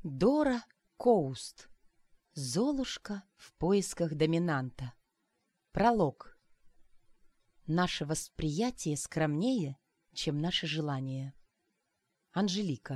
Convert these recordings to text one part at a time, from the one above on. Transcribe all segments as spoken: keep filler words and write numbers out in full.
Дора Коуст. Золушка в поисках доминанта. Пролог. Наше восприятие скромнее, чем наши желания. Анжелика.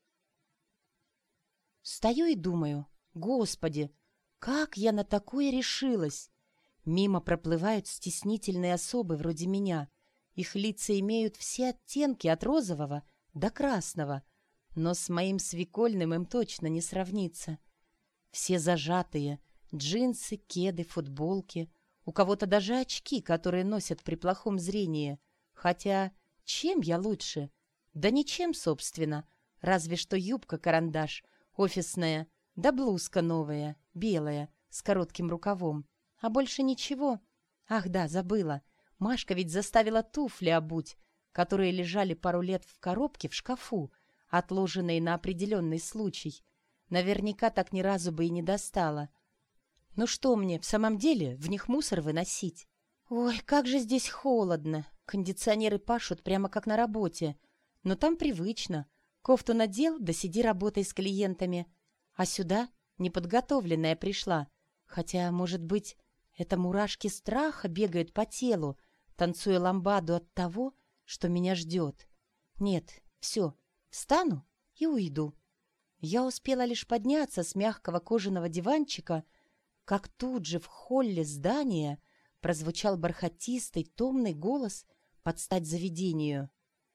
Стою и думаю: Господи, как я на такое решилась? Мимо проплывают стеснительные особы вроде меня. Их лица имеют все оттенки от розового до красного, но с моим свекольным им точно не сравнится. Все зажатые: джинсы, кеды, футболки. У кого-то даже очки, которые носят при плохом зрении. Хотя чем я лучше? Да ничем, собственно. Разве что юбка-карандаш, офисная, да блузка новая, белая, с коротким рукавом. А больше ничего. Ах да, забыла. Машка ведь заставила туфли обуть, которые лежали пару лет в коробке в шкафу, отложенные на определенный случай. Наверняка так ни разу бы и не достала. Ну что мне, в самом деле, в них мусор выносить? Ой, как же здесь холодно. Кондиционеры пашут прямо как на работе. Но там привычно. Кофту надел, да сиди работай с клиентами. А сюда неподготовленная пришла. Хотя, может быть, это мурашки страха бегают по телу, танцуя ламбаду от того, что меня ждет. Нет, все, встану и уйду. Я успела лишь подняться с мягкого кожаного диванчика, как тут же в холле здания прозвучал бархатистый, томный голос под стать заведению.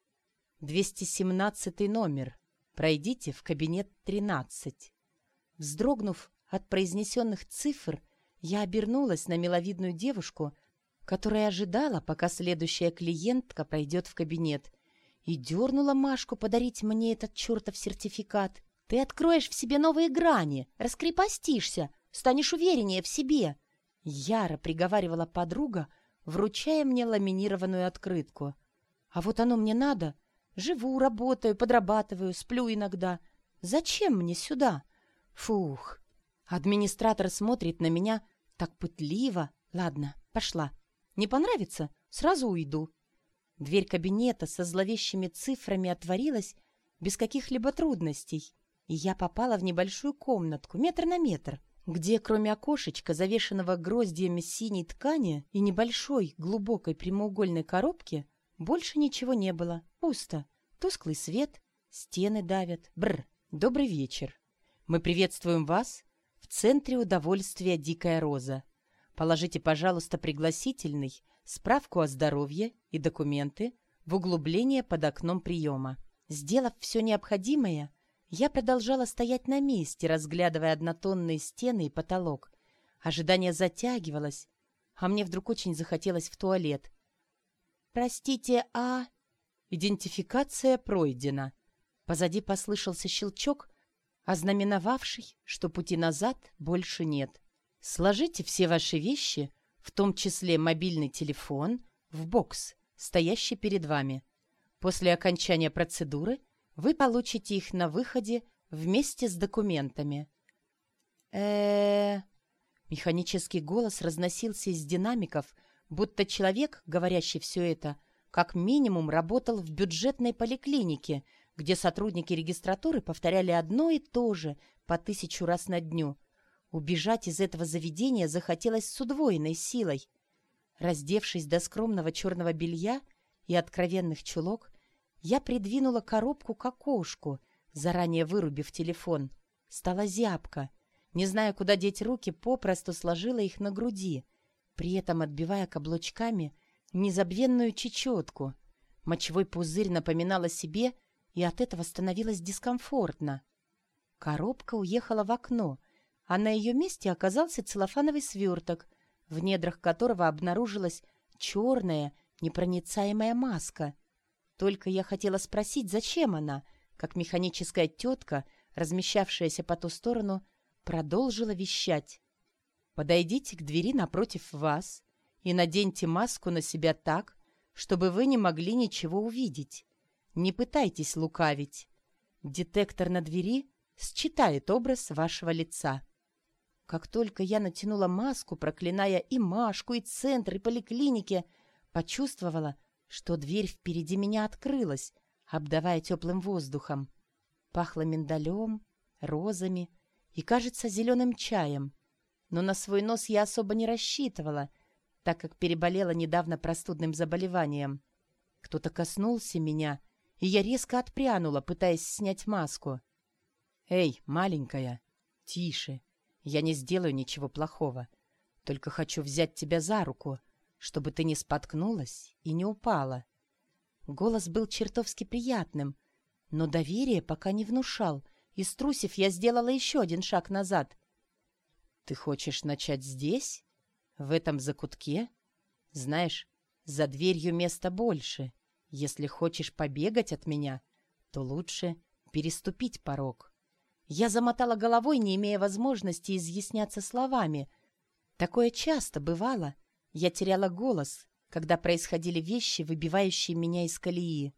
двести семнадцатый номер. Пройдите в кабинет тринадцать. Вздрогнув от произнесенных цифр, я обернулась на миловидную девушку, которая ожидала, пока следующая клиентка пройдет в кабинет, и дернула Машку подарить мне этот чертов сертификат. «Ты откроешь в себе новые грани, раскрепостишься, станешь увереннее в себе», — яро приговаривала подруга, вручая мне ламинированную открытку. «А вот оно мне надо. Живу, работаю, подрабатываю, сплю иногда. Зачем мне сюда? Фух». Администратор смотрит на меня так пытливо. Ладно, пошла. Не понравится? Сразу уйду. Дверь кабинета со зловещими цифрами отворилась без каких-либо трудностей, и я попала в небольшую комнатку, метр на метр, где, кроме окошечка, завешенного гроздьями синей ткани и небольшой глубокой прямоугольной коробки, больше ничего не было. Пусто. Тусклый свет, стены давят. Бррр. Добрый вечер. Мы приветствуем вас в центре удовольствия «Дикая роза». Положите, пожалуйста, пригласительный, справку о здоровье и документы в углубление под окном приема. Сделав все необходимое, я продолжала стоять на месте, разглядывая однотонные стены и потолок. Ожидание затягивалось, а мне вдруг очень захотелось в туалет. «Простите, а...» Идентификация пройдена. Позади послышался щелчок, ознаменовавший, что пути назад больше нет. Сложите все ваши вещи, в том числе мобильный телефон, в бокс, стоящий перед вами. После окончания процедуры вы получите их на выходе вместе с документами. э Механический голос разносился из динамиков, будто человек, говорящий все это, как минимум работал в бюджетной поликлинике, где сотрудники регистратуры повторяли одно и то же по тысячу раз на дню. Убежать из этого заведения захотелось с удвоенной силой. Раздевшись до скромного черного белья и откровенных чулок, я придвинула коробку к окошку, заранее вырубив телефон. Стало зябко. Не зная, куда деть руки, попросту сложила их на груди, при этом отбивая каблучками незабвенную чечетку. Мочевой пузырь напоминал о себе, и от этого становилось дискомфортно. Коробка уехала в окно, а на ее месте оказался целлофановый сверток, в недрах которого обнаружилась черная непроницаемая маска. Только я хотела спросить, зачем она, как механическая тетка, размещавшаяся по ту сторону, продолжила вещать. «Подойдите к двери напротив вас и наденьте маску на себя так, чтобы вы не могли ничего увидеть. Не пытайтесь лукавить. Детектор на двери считает образ вашего лица». Как только я натянула маску, проклиная и Машку, и центр, и поликлиники, почувствовала, что дверь впереди меня открылась, обдавая теплым воздухом. Пахло миндалем, розами и, кажется, зеленым чаем. Но на свой нос я особо не рассчитывала, так как переболела недавно простудным заболеванием. Кто-то коснулся меня, и я резко отпрянула, пытаясь снять маску. «Эй, маленькая, тише, я не сделаю ничего плохого. Только хочу взять тебя за руку, чтобы ты не споткнулась и не упала». Голос был чертовски приятным, но доверие пока не внушал, и, струсив, я сделала еще один шаг назад. «Ты хочешь начать здесь? В этом закутке? Знаешь, за дверью места больше. Если хочешь побегать от меня, то лучше переступить порог». Я замотала головой, не имея возможности изъясняться словами. Такое часто бывало. Я теряла голос, когда происходили вещи, выбивающие меня из колеи.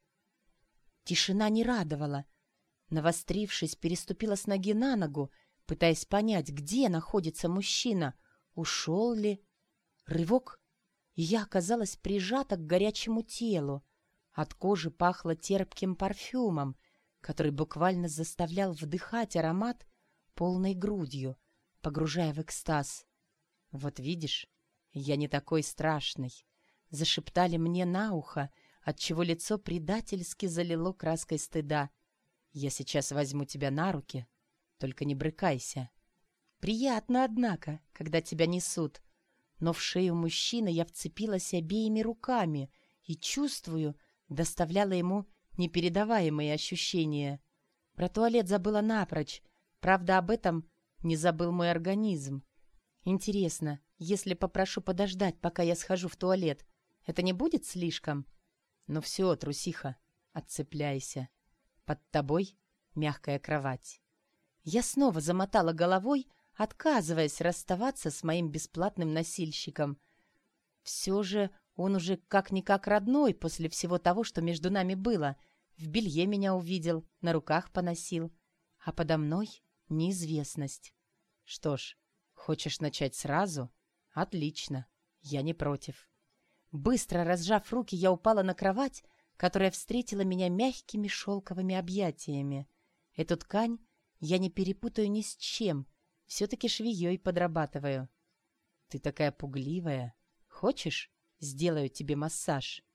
Тишина не радовала. Навострившись, переступила с ноги на ногу, пытаясь понять, где находится мужчина, ушел ли. Рывок, и я оказалась прижата к горячему телу. От кожи пахло терпким парфюмом, который буквально заставлял вдыхать аромат полной грудью, погружая в экстаз. «Вот видишь, я не такой страшный», — зашептали мне на ухо, отчего лицо предательски залило краской стыда. «Я сейчас возьму тебя на руки, только не брыкайся». Приятно, однако, когда тебя несут. Но в шею мужчины я вцепилась обеими руками и, чувствую, доставляла ему непередаваемые ощущения. Про туалет забыла напрочь. Правда, об этом не забыл мой организм. Интересно, если попрошу подождать, пока я схожу в туалет, это не будет слишком? Ну все, трусиха, отцепляйся. Под тобой мягкая кровать. Я снова замотала головой, отказываясь расставаться с моим бесплатным носильщиком. Все же он уже как-никак родной после всего того, что между нами было. В белье меня увидел, на руках поносил. А подо мной неизвестность. Что ж, хочешь начать сразу? Отлично, я не против. Быстро разжав руки, я упала на кровать, которая встретила меня мягкими шелковыми объятиями. Эту ткань я не перепутаю ни с чем, все-таки швеей подрабатываю. Ты такая пугливая. Хочешь, сделаю тебе массаж?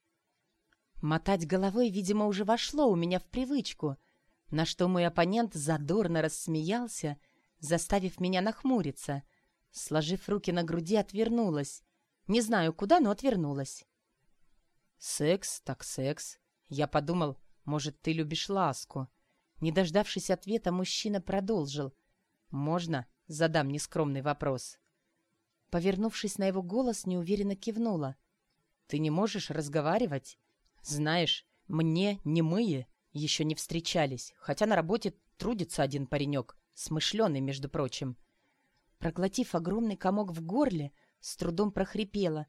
Мотать головой, видимо, уже вошло у меня в привычку, на что мой оппонент задорно рассмеялся, заставив меня нахмуриться. Сложив руки на груди, отвернулась. Не знаю куда, но отвернулась. Секс так секс. Я подумал, может, ты любишь ласку. Не дождавшись ответа, мужчина продолжил. Можно задам нескромный вопрос? Повернувшись на его голос, неуверенно кивнула. Ты не можешь разговаривать? Знаешь, мне немые еще не встречались, хотя на работе трудится один паренек, смышленый, между прочим. Проглотив огромный комок в горле, с трудом прохрипела.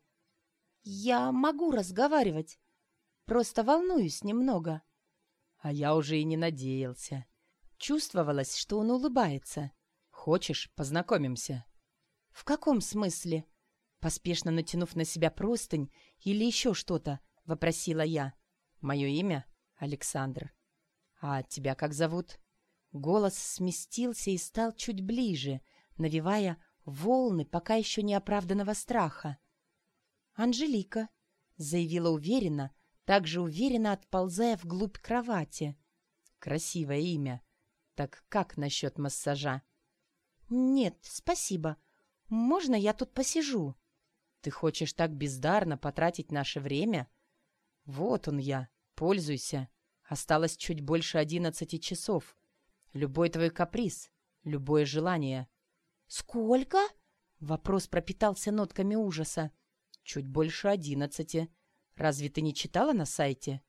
«Я могу разговаривать, просто волнуюсь немного». А я уже и не надеялся. Чувствовалось, что он улыбается. «Хочешь, познакомимся?» «В каком смысле?» Поспешно натянув на себя простынь или еще что-то, вопросила я. «Мое имя Александр. А тебя как зовут?» Голос сместился и стал чуть ближе, навевая волны пока еще неоправданного страха. «Анжелика», — заявила уверенно, также уверенно отползая вглубь кровати. «Красивое имя. Так как насчет массажа?» «Нет, спасибо. Можно я тут посижу?» «Ты хочешь так бездарно потратить наше время?» «Вот он я. Пользуйся. Осталось чуть больше одиннадцати часов. Любой твой каприз, любое желание». «Сколько?» Вопрос пропитался нотками ужаса. «Чуть больше одиннадцати. Разве ты не читала на сайте?»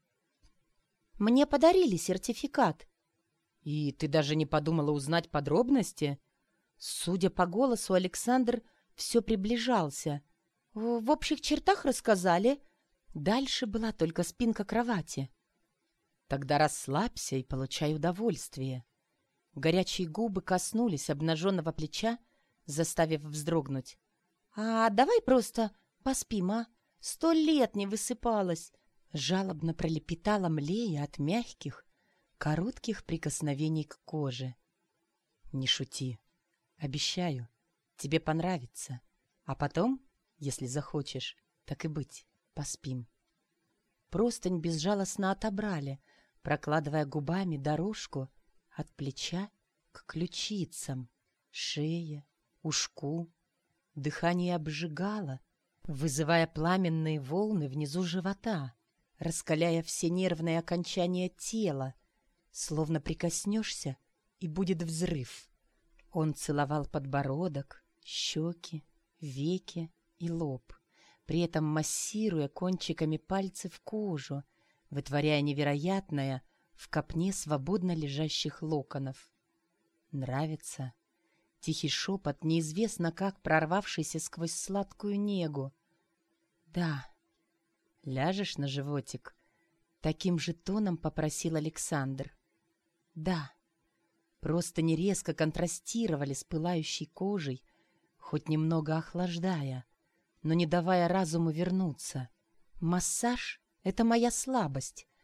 «Мне подарили сертификат». «И ты даже не подумала узнать подробности?» Судя по голосу, Александр все приближался. «В, в общих чертах рассказали». Дальше была только спинка кровати. «Тогда расслабься и получай удовольствие». Горячие губы коснулись обнаженного плеча, заставив вздрогнуть. «А давай просто поспим, а? Сто лет не высыпалась!» Жалобно пролепетала, млея от мягких, коротких прикосновений к коже. Не шути. Обещаю, тебе понравится. А потом, если захочешь, так и быть, поспим. Простынь безжалостно отобрали, прокладывая губами дорожку от плеча к ключицам, шее, ушку. Дыхание обжигало, вызывая пламенные волны внизу живота, раскаляя все нервные окончания тела, словно прикоснешься, и будет взрыв. Он целовал подбородок, щеки, веки и лоб, при этом массируя кончиками пальцев кожу, вытворяя невероятное в копне свободно лежащих локонов. Нравится? Тихий шепот, неизвестно как прорвавшийся сквозь сладкую негу. Да. Ляжешь на животик? Таким же тоном попросил Александр. Да. Просто не резко контрастировали с пылающей кожей, хоть немного охлаждая, но не давая разуму вернуться. Массаж — это моя слабость,